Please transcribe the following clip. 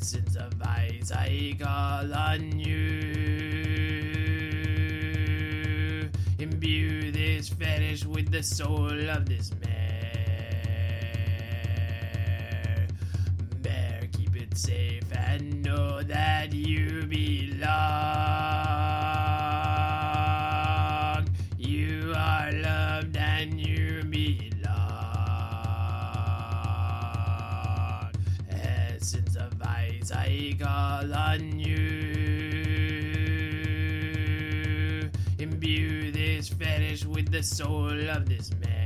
Essence of ice I call on you. Imbue this fetish with the soul of this mare. Bear, keep it safe and know that you belong. You are loved and you belong. Essence of ice I call on you. Imbue this fetish with the soul of this man.